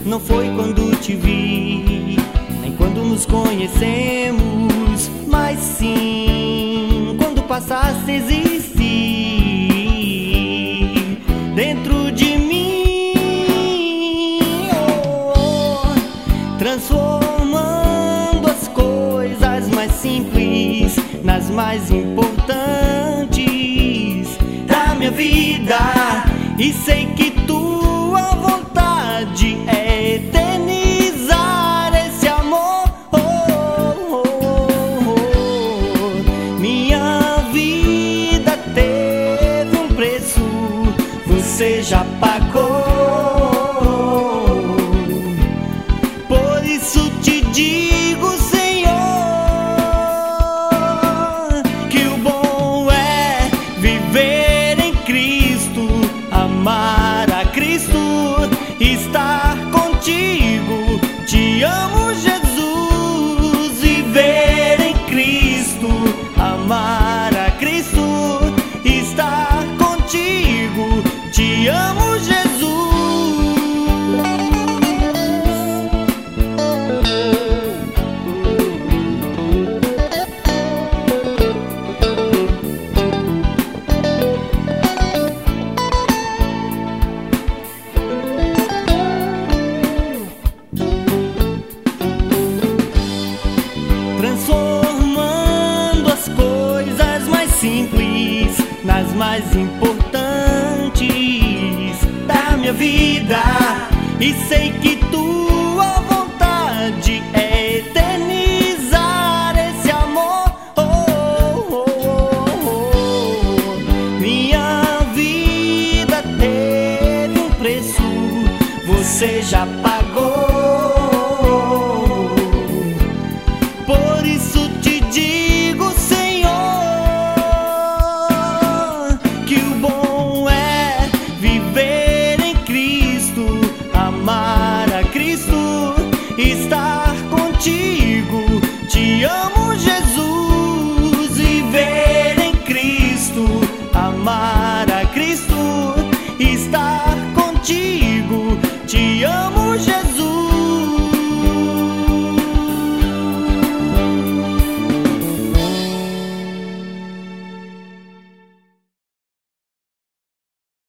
não foi quando te vi, nem quando nos conhecemos, mas sim quando passaste a existir dentro de mim, transformando as coisas mais simples nas mais importantes da minha vida. E sei que tua vontade é eternizar esse amor. Minha vida teve um preço, você já pagou. Por isso te digo, Senhor, que o bom é viver em Cristo, amar a Cristo, estar contigo. Te amo, Jesus. Viver em Cristo, amar a Cristo, estar contigo. Te amo, Jesus. Transformando as coisas mais simples nas mais importantes da minha vida. E sei que tua vontade é eternizar esse amor. Minha vida teve um preço, você já pagou. Por isso te digo, Senhor, que o bom é viver em Cristo, amar a Cristo, estar contigo. Te amo,